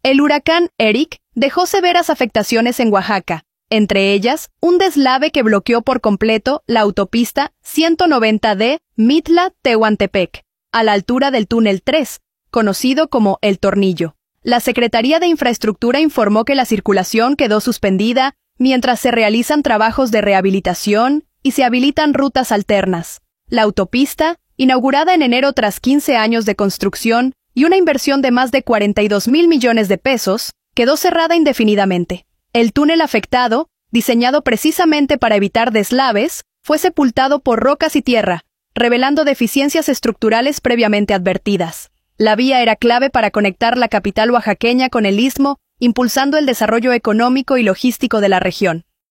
El huracán Eric dejó severas afectaciones en Oaxaca, entre ellas un deslave que bloqueó por completo la autopista 190D Mitla-Tehuantepec, a la altura del túnel 3, conocido como El Tornillo. La Secretaría de Infraestructura informó que la circulación quedó suspendida mientras se realizan trabajos de rehabilitación y se habilitan rutas alternas. La autopista, inaugurada en enero tras 15 años de construcción y una inversión de más de 42,000 millones de pesos, quedó cerrada indefinidamente. El túnel afectado, diseñado precisamente para evitar deslaves, fue sepultado por rocas y tierra, revelando deficiencias estructurales previamente advertidas. La vía era clave para conectar la capital oaxaqueña con el istmo, impulsando el desarrollo económico y logístico de la región.